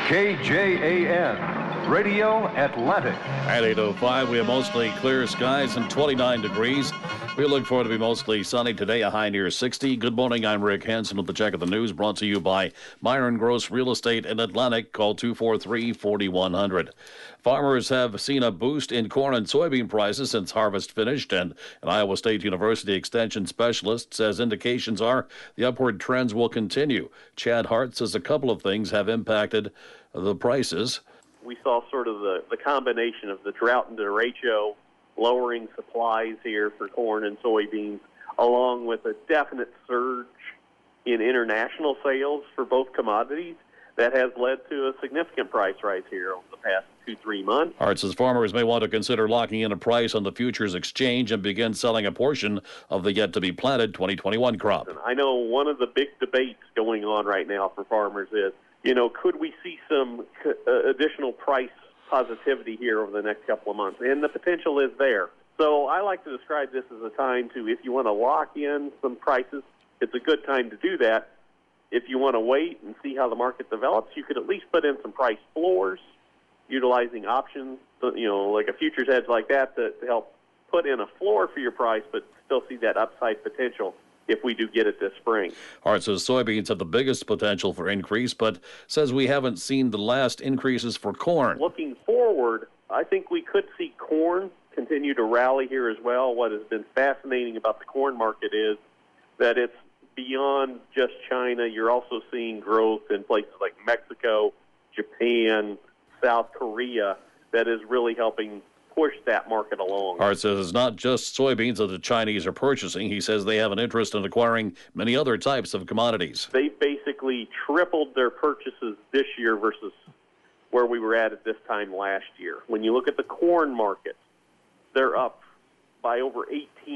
KJAN, Radio Atlantic. At 8:05, we have mostly clear skies and 29 degrees. We look forward to be mostly sunny today, a high near 60. Good morning, I'm Rick Hansen with the Check of the News, brought to you by Myron Gross Real Estate in Atlantic. Call 243-4100. Farmers have seen a boost in corn and soybean prices since harvest finished, and an Iowa State University extension specialist says indications are the upward trends will continue. Chad Hart says a couple of things have impacted the prices. We saw sort of the combination of the drought and derecho lowering supplies here for corn and soybeans, along with a definite surge in international sales for both commodities that has led to a significant price rise here over the past 2-3 months. Hart says farmers may want to consider locking in a price on the futures exchange and begin selling a portion of the yet-to-be-planted 2021 crop. I know one of the big debates going on right now for farmers is, could we see some additional price positivity here over the next couple of months? And the potential is there. So I like to describe this as a time to, if you want to lock in some prices, it's a good time to do that. If you want to wait and see how the market develops, you could at least put in some price floors, utilizing options, like a futures hedge like that to help put in a floor for your price, but still see that upside potential if we do get it this spring. Hart says soybeans have the biggest potential for increase, but says we haven't seen the last increases for corn. Looking forward, I think we could see corn continue to rally here as well. What has been fascinating about the corn market is that it's beyond just China. You're also seeing growth in places like Mexico, Japan, South Korea that is really helping push that market along. Hart says it's not just soybeans that the Chinese are purchasing. He says they have an interest in acquiring many other types of commodities. They basically tripled their purchases this year versus where we were at this time last year. When you look at the corn market, they're up by over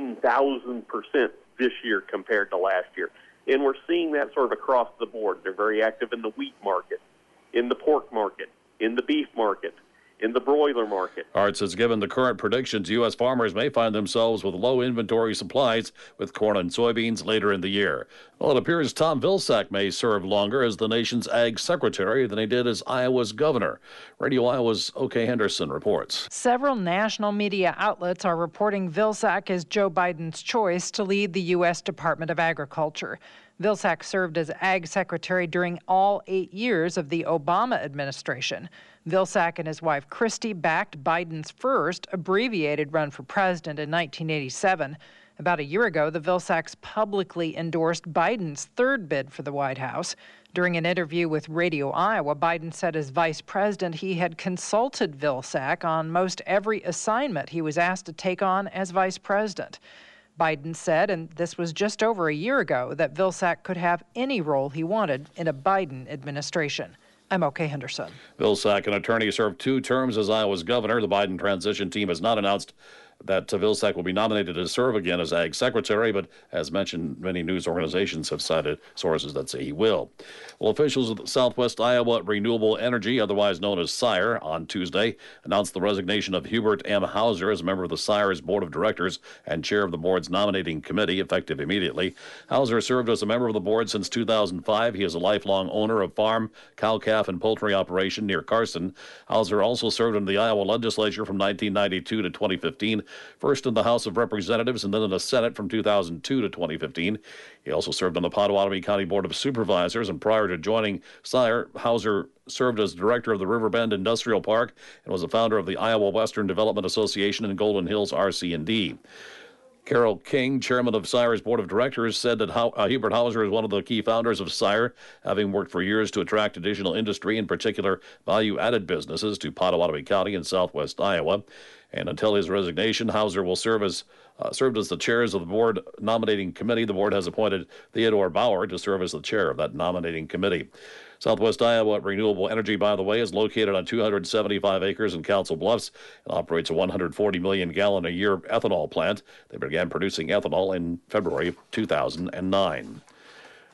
18,000% this year compared to last year. And we're seeing that sort of across the board. They're very active in the wheat market, in the pork market, in the beef market, in the broiler market. Hart says given the current predictions, U.S. farmers may find themselves with low inventory supplies with corn and soybeans later in the year. Well, it appears Tom Vilsack may serve longer as the nation's ag secretary than he did as Iowa's governor. Radio Iowa's O.K. Henderson reports. Several national media outlets are reporting Vilsack as Joe Biden's choice to lead the U.S. Department of Agriculture. Vilsack served as ag secretary during all 8 years of the Obama administration. Vilsack and his wife Christy backed Biden's first abbreviated run for president in 1987. About a year ago, the Vilsacks publicly endorsed Biden's third bid for the White House. During an interview with Radio Iowa, Biden said as vice president he had consulted Vilsack on most every assignment he was asked to take on as vice president. Biden said, and this was just over a year ago, that Vilsack could have any role he wanted in a Biden administration. I'm O.K. Henderson. Vilsack, an attorney, served 2 terms as Iowa's governor. The Biden transition team has not announced that Vilsack will be nominated to serve again as ag secretary, but as mentioned, many news organizations have cited sources that say he will. Well, officials of Southwest Iowa Renewable Energy, otherwise known as SIRE, on Tuesday announced the resignation of Hubert M. Hauser as a member of the SIRE's board of directors and chair of the board's nominating committee, effective immediately. Hauser served as a member of the board since 2005. He is a lifelong owner of farm, cow-calf, and poultry operation near Carson. Hauser also served in the Iowa legislature from 1992 to 2015. First in the House of Representatives and then in the Senate from 2002 to 2015. He also served on the Potawatomi County Board of Supervisors, and prior to joining SIRE, Hauser served as director of the Riverbend Industrial Park and was a founder of the Iowa Western Development Association and Golden Hills RC&D. Carol King, chairman of SIRE's board of directors, said that Hubert Hauser is one of the key founders of SIRE, having worked for years to attract additional industry, in particular value-added businesses, to Potawatomi County in southwest Iowa. And until his resignation, Hauser will served as the chairs of the board nominating committee. The board has appointed Theodore Bauer to serve as the chair of that nominating committee. Southwest Iowa Renewable Energy, by the way, is located on 275 acres in Council Bluffs and operates a 140 million gallon a year ethanol plant. They began producing ethanol in February of 2009.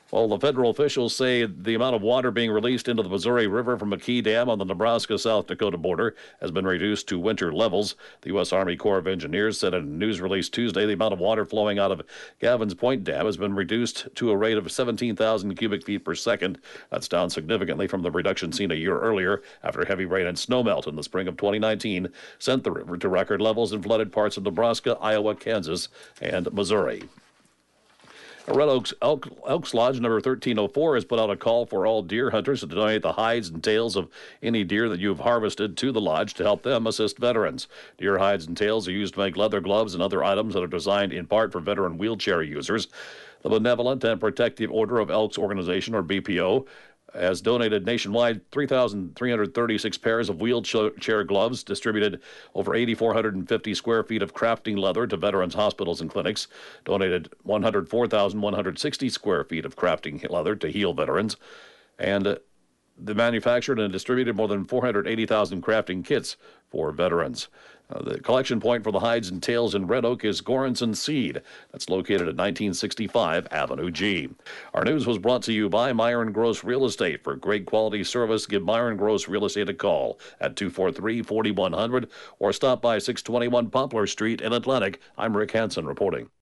Well, the federal officials say the amount of water being released into the Missouri River from McKee Dam on the Nebraska-South Dakota border has been reduced to winter levels. The U.S. Army Corps of Engineers said in a news release Tuesday the amount of water flowing out of Gavins Point Dam has been reduced to a rate of 17,000 cubic feet per second. That's down significantly from the reduction seen a year earlier after heavy rain and snowmelt in the spring of 2019 sent the river to record levels in flooded parts of Nebraska, Iowa, Kansas, and Missouri. Red Oaks Elks Lodge number 1304 has put out a call for all deer hunters to donate the hides and tails of any deer that you've harvested to the lodge to help them assist veterans. Deer hides and tails are used to make leather gloves and other items that are designed in part for veteran wheelchair users. The Benevolent and Protective Order of Elks Organization, or BPO, has donated nationwide 3,336 pairs of wheelchair gloves, distributed over 8,450 square feet of crafting leather to veterans' hospitals and clinics, donated 104,160 square feet of crafting leather to heal veterans, and they manufactured and distributed more than 480,000 crafting kits for veterans. The collection point for the hides and tails in Red Oak is Goranson Seed. That's located at 1965 Avenue G. Our news was brought to you by Myron Gross Real Estate. For great quality service, give Myron Gross Real Estate a call at 243-4100 or stop by 621 Poplar Street in Atlantic. I'm Rick Hansen reporting.